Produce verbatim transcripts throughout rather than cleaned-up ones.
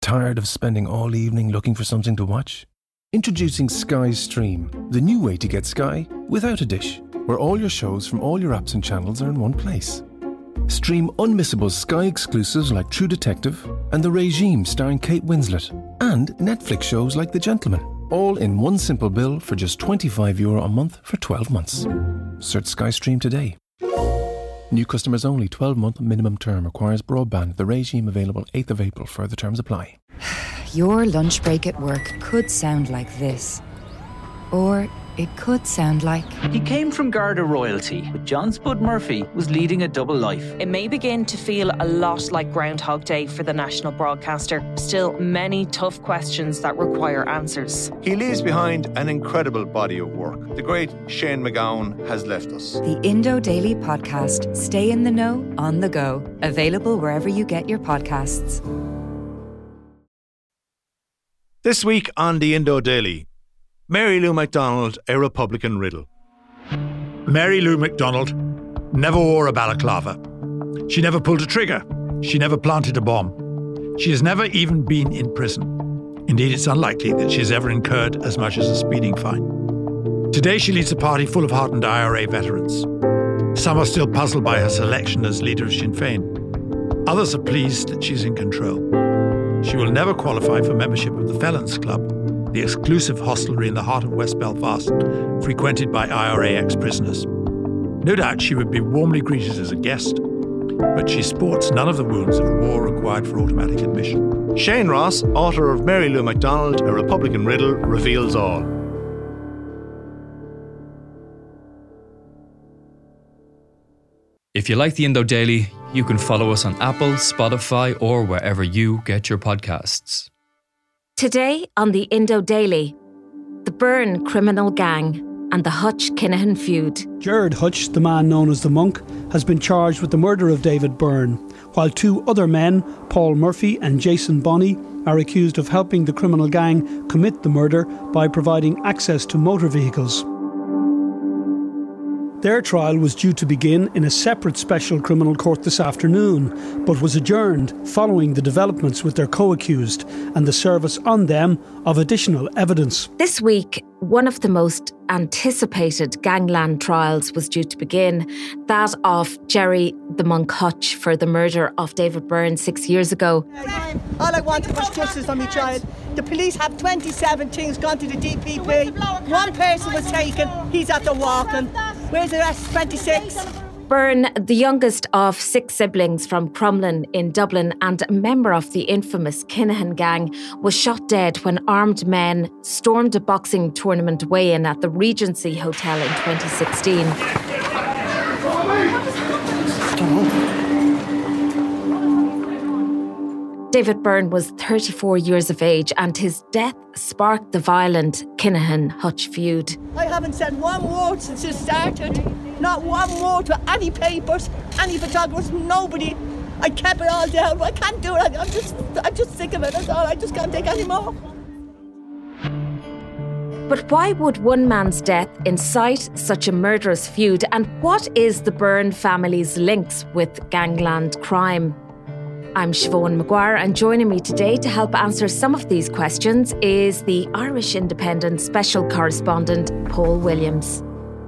Tired of spending all evening looking for something to watch? Introducing Sky Stream, the new way to get Sky without a dish, where all your shows from all your apps and channels are in one place. Stream unmissable Sky exclusives like True Detective and The Regime starring Kate Winslet, and Netflix shows like The Gentleman, all in one simple bill for just twenty-five euro a month for twelve months. Search Sky Stream today. New customers only. twelve-month minimum term. Requires broadband. The Regime available eighth of April. Further terms apply. Your lunch break at work could sound like this. Or it could sound like... He came from Garda royalty, but John Spud Murphy was leading a double life. It may begin to feel a lot like Groundhog Day for the national broadcaster. Still, many tough questions that require answers. He leaves behind an incredible body of work. The great Shane MacGowan has left us. The Indo Daily Podcast. Stay in the know, on the go. Available wherever you get your podcasts. This week on the Indo Daily, Mary Lou MacDonald, a Republican riddle. Mary Lou MacDonald never wore a balaclava. She never pulled a trigger. She never planted a bomb. She has never even been in prison. Indeed, it's unlikely that she has ever incurred as much as a speeding fine. Today, she leads a party full of hardened I R A veterans. Some are still puzzled by her selection as leader of Sinn Féin. Others are pleased that she's in control. She will never qualify for membership of the Felons Club, the exclusive hostelry in the heart of West Belfast, frequented by I R A ex-prisoners. No doubt she would be warmly greeted as a guest, but she sports none of the wounds of war required for automatic admission. Shane Ross, author of Mary Lou MacDonald, a Republican riddle, reveals all. If you like the Indo Daily, you can follow us on Apple, Spotify, or wherever you get your podcasts. Today on the Indo Daily, the Byrne criminal gang and the Hutch Kinahan feud. Gerard Hutch, the man known as the Monk, has been charged with the murder of David Byrne, while two other men, Paul Murphy and Jason Bonney, are accused of helping the criminal gang commit the murder by providing access to motor vehicles. Their trial was due to begin in a separate special criminal court this afternoon, but was adjourned following the developments with their co-accused and the service on them of additional evidence. This week, one of the most anticipated gangland trials was due to begin, that of Jerry the Monk Hutch for the murder of David Byrne six years ago. All I wanted was justice for my child. The police have twenty-seven things gone to the D P P. One person was taken, he's after walking. Where's the rest? twenty-six. Byrne, the youngest of six siblings from Crumlin in Dublin and a member of the infamous Kinahan gang, was shot dead when armed men stormed a boxing tournament weigh-in at the Regency Hotel in twenty sixteen. David Byrne was thirty-four years of age and his death sparked the violent Kinahan-Hutch feud. I haven't said one word since it started. Not one word to any papers, any photographers, nobody. I kept it all down. I can't do it. I'm just, I'm just sick of it. That's all. I just can't take any more. But why would one man's death incite such a murderous feud? And what is the Byrne family's links with gangland crime? I'm Siobhan Maguire, and joining me today to help answer some of these questions is the Irish Independent Special Correspondent, Paul Williams.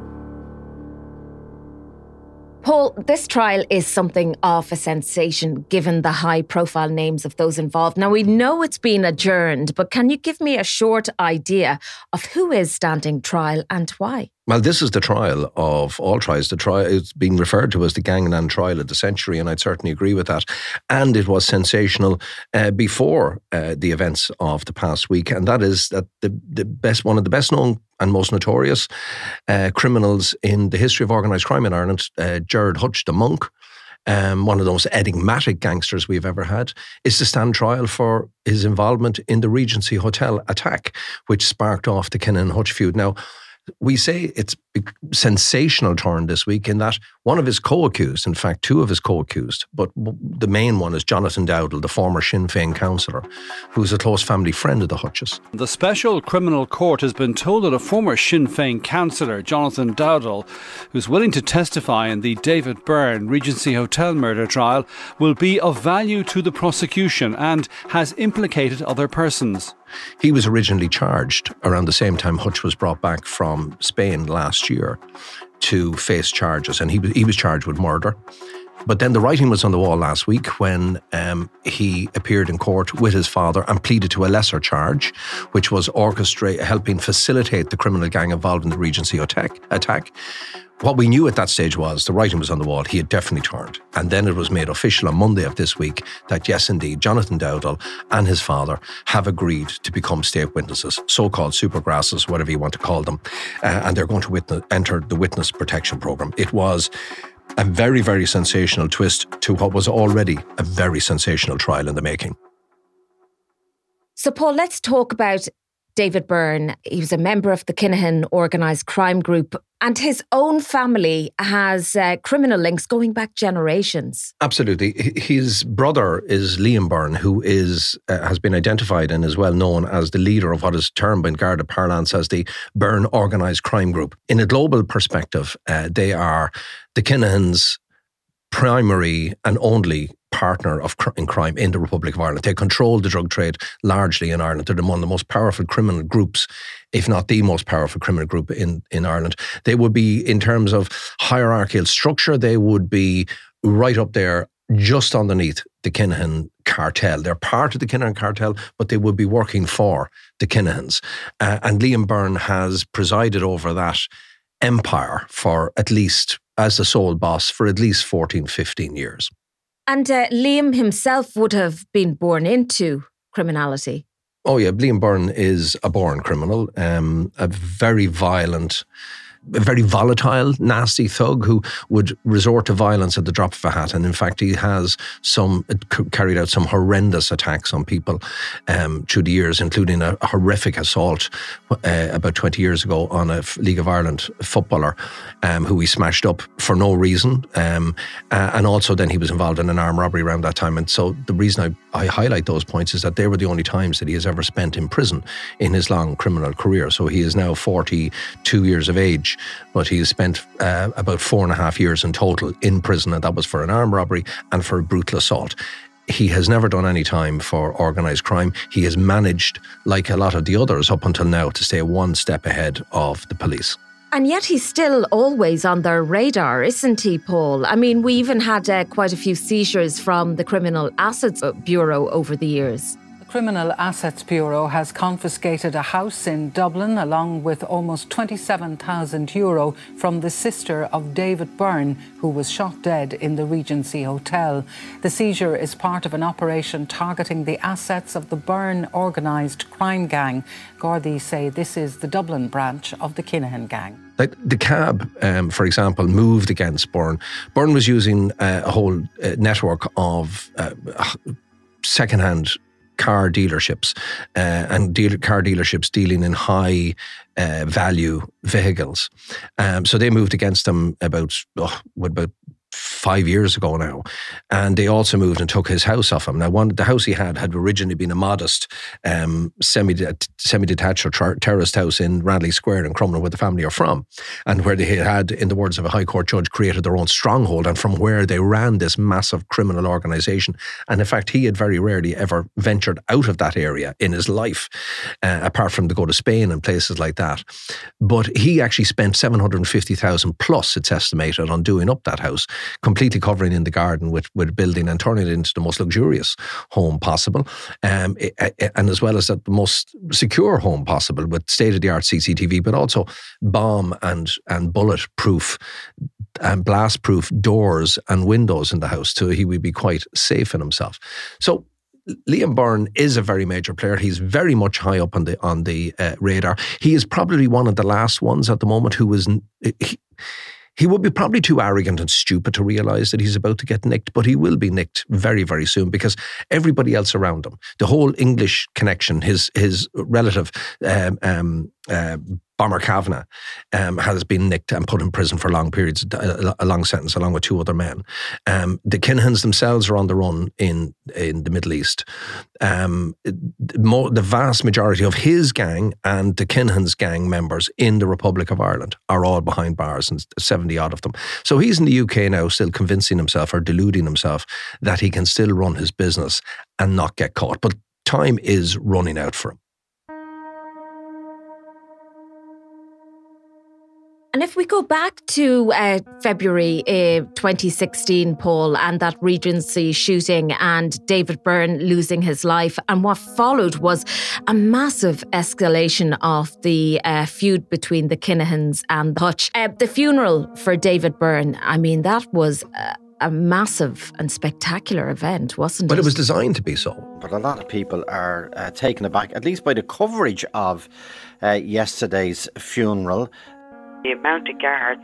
Paul, this trial is something of a sensation given the high-profile names of those involved. Now, we know it's been adjourned, but can you give me a short idea of who is standing trial and why? Well, this is the trial of all trials. The trial is being referred to as the gangland trial of the century, and I'd certainly agree with that. And it was sensational uh, before uh, the events of the past week, and that is that the, the best, one of the best known and most notorious uh, criminals in the history of organised crime in Ireland, uh, Gerard Hutch, the Monk, um, one of the most enigmatic gangsters we've ever had, is to stand trial for his involvement in the Regency Hotel attack, which sparked off the Kinahan-Hutch feud. Now, We say it's a sensational turn this week in that one of his co-accused, in fact, two of his co-accused, but the main one is Jonathan Dowdall, the former Sinn Féin councillor, who's a close family friend of the Hutches. The Special Criminal Court has been told that a former Sinn Féin councillor, Jonathan Dowdall, who's willing to testify in the David Byrne Regency Hotel murder trial, will be of value to the prosecution and has implicated other persons. He was originally charged around the same time Hutch was brought back from Spain last year to face charges, and he was, he was charged with murder. But then the writing was on the wall last week when um, he appeared in court with his father and pleaded to a lesser charge, which was orchestrate, helping facilitate the criminal gang involved in the Regency attack. attack. What we knew at that stage was the writing was on the wall. He had definitely turned. And then it was made official on Monday of this week that yes, indeed, Jonathan Dowdall and his father have agreed to become state witnesses, so-called supergrasses, whatever you want to call them. Uh, and they're going to witness, enter the witness protection programme. It was a very, very sensational twist to what was already a very sensational trial in the making. So, Paul, let's talk about David Byrne. He was a member of the Kinahan organised crime group, and his own family has uh, criminal links going back generations. Absolutely. His brother is Liam Byrne, who is uh, has been identified and is well known as the leader of what is termed in Garda parlance as the Byrne Organised Crime Group. In a global perspective, uh, they are the Kinahans' primary and only partner of in crime in the Republic of Ireland. They control the drug trade largely in Ireland. They're one of the most powerful criminal groups, if not the most powerful criminal group in, in Ireland. They would be, in terms of hierarchical structure, they would be right up there just underneath the Kinahan cartel. They're part of the Kinahan cartel, but they would be working for the Kinahans. Uh, and Liam Byrne has presided over that empire for at least, as the sole boss, for at least fourteen, fifteen years. And uh, Liam himself would have been born into criminality. Oh yeah, Liam Byrne is a born criminal, um, a very violent, a very volatile, nasty thug who would resort to violence at the drop of a hat. And in fact, he has some carried out some horrendous attacks on people um, through the years, including a horrific assault uh, about twenty years ago on a League of Ireland footballer um, who he smashed up for no reason. Um, uh, and also then he was involved in an armed robbery around that time. And so the reason I, I highlight those points is that they were the only times that he has ever spent in prison in his long criminal career. So he is now forty-two years of age, but he has spent uh, about four and a half years in total in prison, and that was for an armed robbery and for a brutal assault. He has never done any time for organised crime. He has managed, like a lot of the others up until now, to stay one step ahead of the police. And yet he's still always on their radar, isn't he, Paul? I mean, we even had uh, quite a few seizures from the Criminal Assets Bureau over the years. Criminal Assets Bureau has confiscated a house in Dublin along with almost twenty-seven thousand euro from the sister of David Byrne, who was shot dead in the Regency Hotel. The seizure is part of an operation targeting the assets of the Byrne organised crime gang. Gardaí say this is the Dublin branch of the Kinahan gang. Like the cab, um, for example, moved against Byrne. Byrne was using uh, a whole uh, network of uh, second-hand car dealerships uh, and deal- car dealerships dealing in high uh, value vehicles. Um, so they moved against them about, oh, what, about five years ago now. And they also moved and took his house off him. Now, one, the house he had had originally been a modest um, semi, semi-detached or ter- terraced house in Radley Square in Crumlin, where the family are from, and where they had, in the words of a High Court judge, created their own stronghold, and from where they ran this massive criminal organisation. And in fact, he had very rarely ever ventured out of that area in his life, uh, apart from to go to Spain and places like that. But he actually spent seven hundred fifty thousand plus, it's estimated, on doing up that house, completely covering in the garden with, with building and turning it into the most luxurious home possible, um, and as well as that, the most secure home possible with state-of-the-art C C T V, but also bomb and, and bullet-proof and blast-proof doors and windows in the house, so he would be quite safe in himself. So Liam Byrne is a very major player. He's very much high up on the on the uh, radar. He is probably one of the last ones at the moment who is... He, He would be probably too arrogant and stupid to realise that he's about to get nicked, but he will be nicked very, very soon, because everybody else around him, the whole English connection, his his relative um, um, uh, Bomber Kavanagh, um, has been nicked and put in prison for long periods, a, a long sentence, along with two other men. Um, the Kinahans themselves are on the run in in the Middle East. Um, mo- the vast majority of his gang and the Kinahans' gang members in the Republic of Ireland are all behind bars, and seventy odd of them. So he's in the U K now, still convincing himself or deluding himself that he can still run his business and not get caught. But time is running out for him. And if we go back to uh, February uh, twenty sixteen, Paul, and that Regency shooting and David Byrne losing his life, and what followed was a massive escalation of the uh, feud between the Kinahans and the Hutch. Uh, the funeral for David Byrne, I mean, that was a, a massive and spectacular event, wasn't it? But it was designed to be so. But a lot of people are uh, taken aback, at least by the coverage of uh, yesterday's funeral. The amount of guards,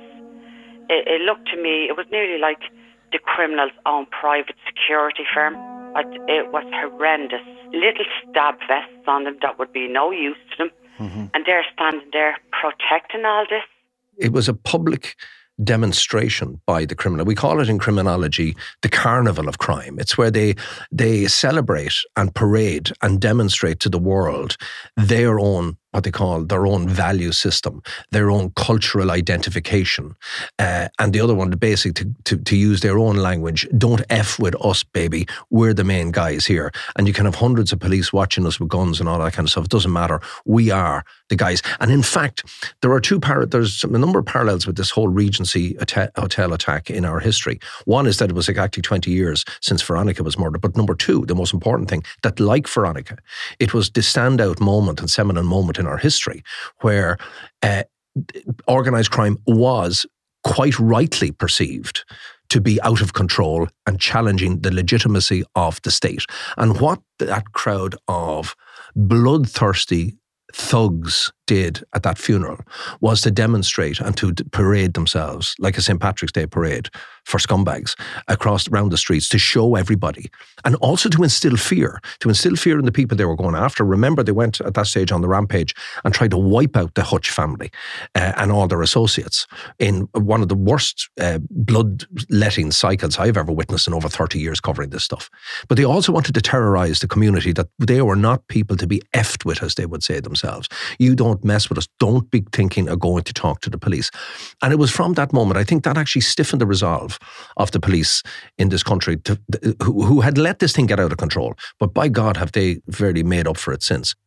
it, it looked to me, it was nearly like the criminal's own private security firm. It was horrendous. Little stab vests on them that would be no use to them. Mm-hmm. And they're standing there protecting all this. It was a public demonstration by the criminal. We call it in criminology the carnival of crime. It's where they they celebrate and parade and demonstrate to the world their own, what they call their own value system, their own cultural identification. Uh, and the other one, the basic, to, to, to use their own language, don't F with us, baby. We're the main guys here. And you can have hundreds of police watching us with guns and all that kind of stuff. It doesn't matter. We are the guys. And in fact, there are two par- there's a number of parallels with this whole Regency at- hotel attack in our history. One is that it was exactly twenty years since Veronica was murdered. But number two, the most important thing, that like Veronica, it was the standout moment and seminal moment in our history where uh, organised crime was quite rightly perceived to be out of control and challenging the legitimacy of the state. And what that crowd of bloodthirsty thugs did at that funeral was to demonstrate and to parade themselves like a Saint Patrick's Day parade for scumbags across around the streets, to show everybody, and also to instill fear, to instill fear in the people they were going after. Remember, they went at that stage on the rampage and tried to wipe out the Hutch family uh, and all their associates in one of the worst uh, bloodletting cycles I've ever witnessed in over thirty years covering this stuff. But they also wanted to terrorise the community, that they were not people to be effed with, as they would say themselves. You don't mess with us. Don't be thinking of going to talk to the police. And it was from that moment, I think, that actually stiffened the resolve of the police in this country to, who, who had let this thing get out of control. But by God, have they very made up for it since.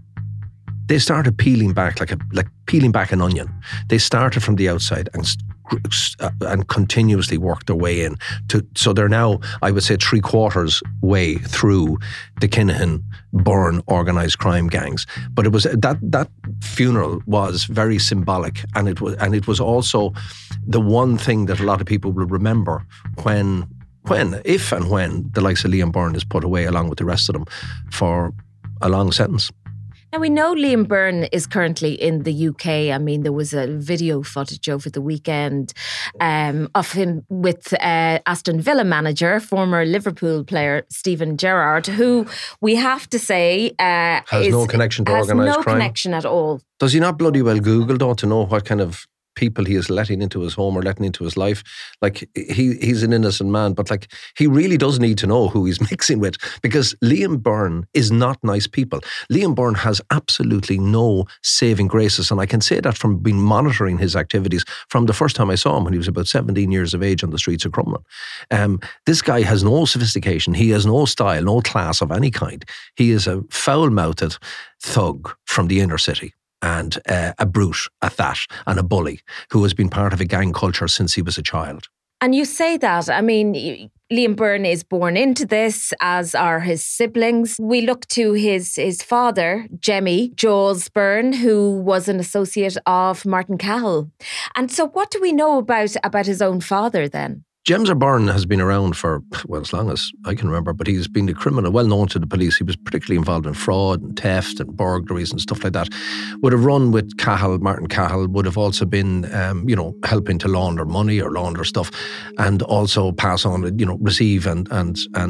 They started peeling back like a like peeling back an onion. They started from the outside and uh, and continuously worked their way in. To, so they're now, I would say, three quarters way through the Kinahan Byrne organised crime gangs. But it was that that funeral was very symbolic, and it was and it was also the one thing that a lot of people will remember when when if and when the likes of Liam Byrne is put away along with the rest of them for a long sentence. Now, we know Liam Byrne is currently in the U K. I mean, there was a video footage over the weekend um, of him with uh, Aston Villa manager, former Liverpool player Steven Gerrard, who we have to say uh, has is, no connection to organised no crime. No connection at all. Does he not bloody well Google, though, to know what kind of people he is letting into his home or letting into his life? Like, he he's an innocent man, but like, he really does need to know who he's mixing with, because Liam Byrne is not nice people. Liam Byrne has absolutely no saving graces, and I can say that from being monitoring his activities from the first time I saw him when he was about seventeen years of age on the streets of Crumlin. Um, this guy has no sophistication, he has no style, no class of any kind. He is a foul-mouthed thug from the inner city. And uh, a brute at that, and a bully who has been part of a gang culture since he was a child. And you say that, I mean, Liam Byrne is born into this, as are his siblings. We look to his his father, Jemmy Jaws Byrne, who was an associate of Martin Cahill. And so what do we know about, about his own father then? James Byrne has been around for, well, as long as I can remember, but he's been a criminal, well known to the police. He was particularly involved in fraud and theft and burglaries and stuff like that. Would have run with Cahill, Martin Cahill, would have also been, um, you know, helping to launder money or launder stuff, and also pass on, you know, receive and and and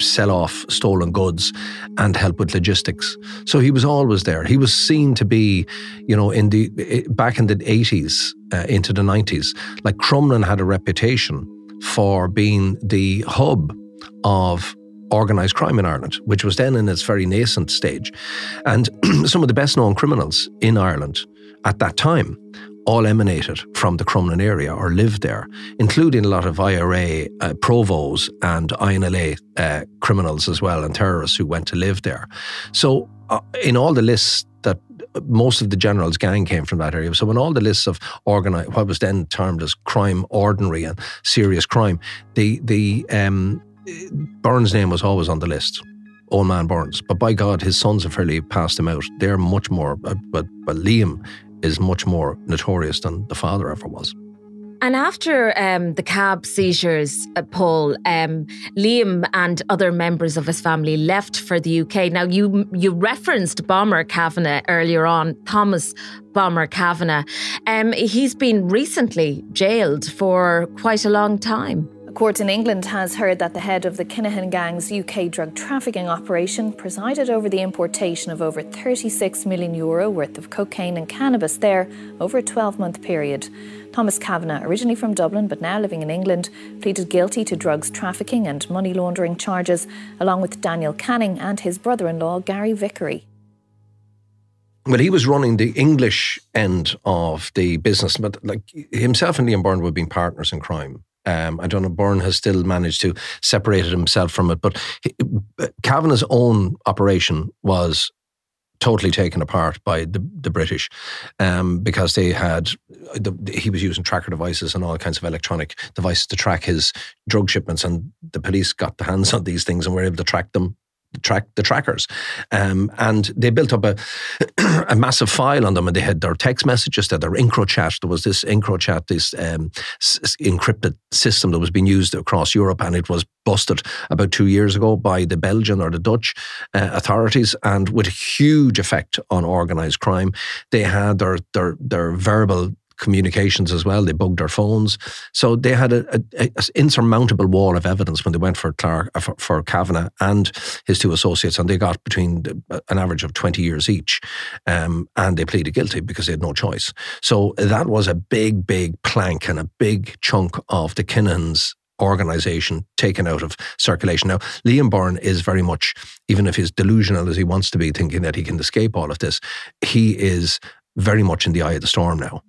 sell off stolen goods and help with logistics. So he was always there. He was seen to be, you know, in the back in the eighties uh, into the nineties, like Crumlin had a reputation for being the hub of organised crime in Ireland, which was then in its very nascent stage. And some of the best known criminals in Ireland at that time all emanated from the Crumlin area or lived there, including a lot of I R A, uh, Provos and I N L A uh, criminals as well, and terrorists who went to live there. So uh, in all the lists that most of the General's gang came from that area. So in all the lists of organised, what was then termed as crime, ordinary and serious crime, the, the um, Byrne's name was always on the list. Old man Burns. But by God, his sons have fairly passed him out. They're much more, uh, but, but Liam is much more notorious than the father ever was. And after um, the cab seizures, uh, Paul, um, Liam and other members of his family left for the U K. Now, you you referenced Bomber Kavanagh earlier on, Thomas Bomber Kavanagh. Um, he's been recently jailed for quite a long time. A court in England has heard that the head of the Kinahan gang's U K drug trafficking operation presided over the importation of over thirty-six million euro worth of cocaine and cannabis there over a twelve-month period. Thomas Kavanagh, originally from Dublin but now living in England, pleaded guilty to drugs trafficking and money laundering charges, along with Daniel Canning and his brother-in-law, Gary Vickery. Well, he was running the English end of the business, but like himself and Liam Byrne would have been partners in crime. Um, I don't know, Byrne has still managed to separate himself from it, but he, Kavanagh's own operation was totally taken apart by the, the British um, because they had, the, he was using tracker devices and all kinds of electronic devices to track his drug shipments, and the police got their hands on these things and were able to track them. track the trackers um, and they built up a a massive file on them, and they had their text messages, their EncroChat. There was this EncroChat, this um, s- encrypted system that was being used across Europe, and it was busted about two years ago by the Belgian or the Dutch uh, authorities, and with a huge effect on organised crime. They had their their their verbal communications as well. They bugged their phones. So they had an insurmountable wall of evidence when they went for Clark, uh, for, for Kavanagh and his two associates, and they got between an average of twenty years each. Um, and they pleaded guilty because they had no choice. So that was a big, big plank and a big chunk of the Kinahans organisation taken out of circulation. Now, Liam Byrne is very much, even if he's delusional as he wants to be, thinking that he can escape all of this, he is very much in the eye of the storm now.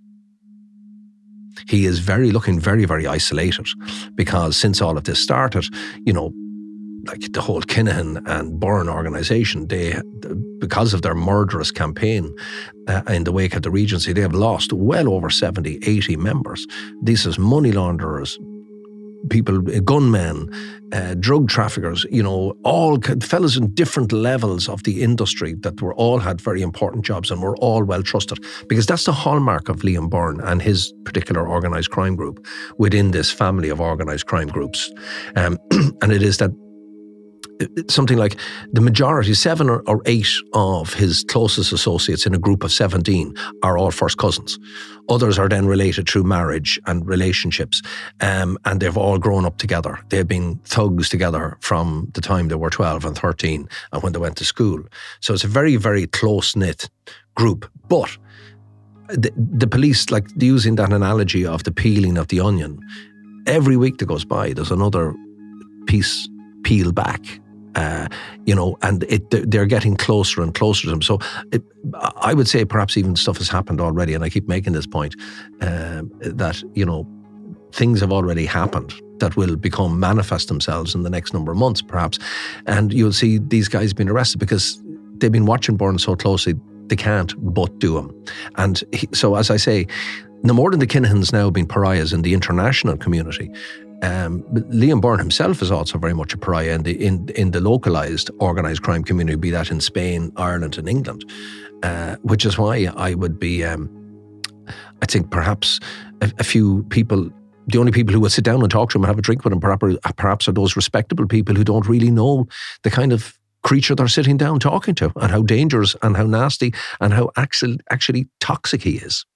He is very looking very, very isolated, because since all of this started, you know, like the whole Kinahan and Byrne organisation, they, because of their murderous campaign uh, in the wake of the Regency, they have lost well over seventy, eighty members. These are money launderers, people, gunmen, uh, drug traffickers, you know, all fellas in different levels of the industry that were all had very important jobs and were all well trusted, because that's the hallmark of Liam Byrne and his particular organised crime group within this family of organised crime groups. Um, and it is that something like the majority, seven or, or eight of his closest associates in a group of seventeen are all first cousins. Others are then related through marriage and relationships, um, and they've all grown up together. They've been thugs together from the time they were twelve and thirteen and when they went to school. So it's a very, very close-knit group. But the, the police, like using that analogy of the peeling of the onion, every week that goes by, there's another piece peel back. Uh, you know, and it, they're getting closer and closer to them. So it, I would say perhaps even stuff has happened already, and I keep making this point, uh, that, you know, things have already happened that will become manifest themselves in the next number of months, perhaps. And you'll see these guys being arrested because they've been watching Byrne so closely, they can't but do them. And he, so, as I say, no more than the Kinahans now being pariahs in the international community, Um, but Liam Byrne himself is also very much a pariah in the in in the localised organised crime community, be that in Spain, Ireland and England, uh, which is why I would be, um, I think perhaps a, a few people, the only people who would sit down and talk to him and have a drink with him perhaps, perhaps are those respectable people who don't really know the kind of creature they're sitting down talking to, and how dangerous and how nasty and how actually, actually toxic he is.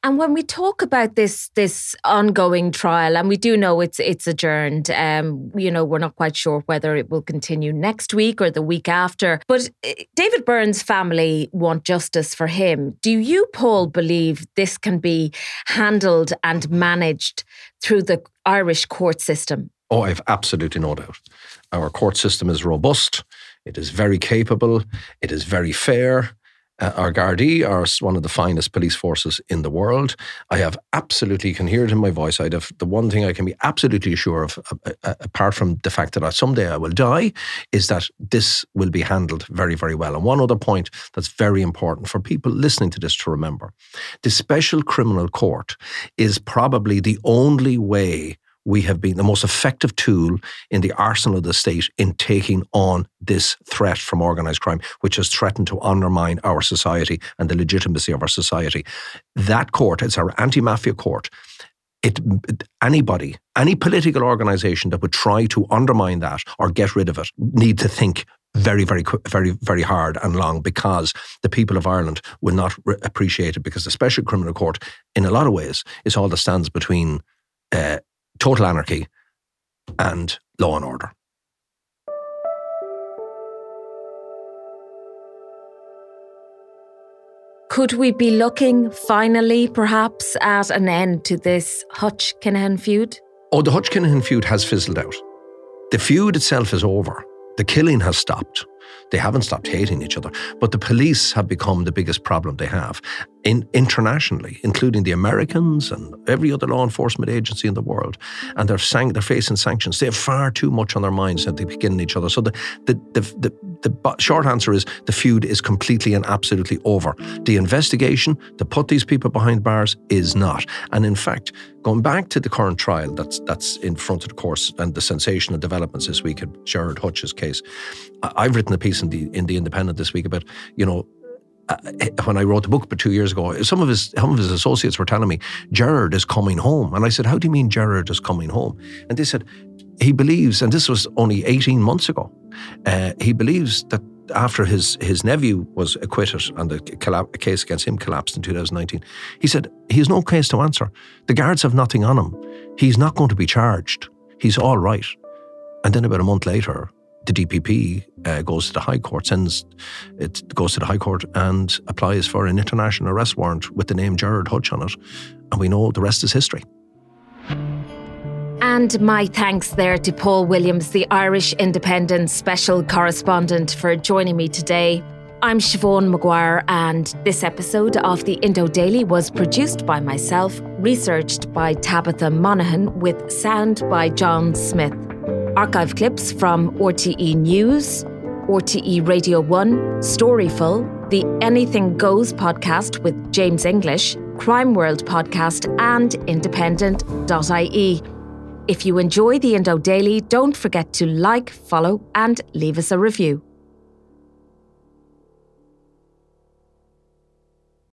And when we talk about this this ongoing trial, and we do know it's it's adjourned, um, you know, we're not quite sure whether it will continue next week or the week after. But David Byrne's family want justice for him. Do you, Paul, believe this can be handled and managed through the Irish court system? Oh, I have absolutely no doubt. Our court system is robust. It is very capable. It is very fair. Uh, our Gardaí are one of the finest police forces in the world. I have absolutely, you can hear it in my voice, I'd have the one thing I can be absolutely sure of, uh, uh, apart from the fact that I, someday I will die, is that this will be handled very, very well. And one other point that's very important for people listening to this to remember, the Special Criminal Court is probably the only way we have been the most effective tool in the arsenal of the state in taking on this threat from organised crime, which has threatened to undermine our society and the legitimacy of our society. That court, it's our anti-mafia court. It, anybody, any political organisation that would try to undermine that or get rid of it need to think very, very, very, very hard and long, because the people of Ireland will not re- appreciate it, because the Special Criminal Court, in a lot of ways, is all that stands between uh, total anarchy and law and order. Could we be looking finally, perhaps, at an end to this Hutch-Kinahan feud? Oh, the Hutch-Kinahan feud has fizzled out. The feud itself is over. The killing has stopped. They haven't stopped hating each other, but the police have become the biggest problem they have in internationally, including the Americans and every other law enforcement agency in the world. And they're sang- they're facing sanctions. They have far too much on their minds that they be killing each other. So the the, the the the short answer is the feud is completely and absolutely over. The investigation to put these people behind bars is not. And in fact, going back to the current trial that's that's in front of the courts and the sensational developments this week in Gerard Hutch's case, I've written a piece in the in the Independent this week about, you know, uh, when I wrote the book about two years ago, some of his some of his associates were telling me, Gerard is coming home. And I said, how do you mean Gerard is coming home? And they said, he believes, and this was only eighteen months ago, uh, he believes that after his, his nephew was acquitted and the collab- case against him collapsed in two thousand nineteen, he said, he has no case to answer. The guards have nothing on him. He's not going to be charged. He's all right. And then about a month later, the D P P uh, goes to the High Court, sends it goes to the High Court and applies for an international arrest warrant with the name Gerard Hutch on it. And we know the rest is history. And my thanks there to Paul Williams, the Irish Independent Special Correspondent, for joining me today. I'm Siobhan Maguire, and this episode of the Indo Daily was produced by myself, researched by Tabitha Monaghan, with sound by John Smith. Archive clips from R T E News, R T E Radio one, Storyful, the Anything Goes podcast with James English, Crime World podcast, and independent dot I E. If you enjoy the Indo Daily, don't forget to like, follow, and leave us a review.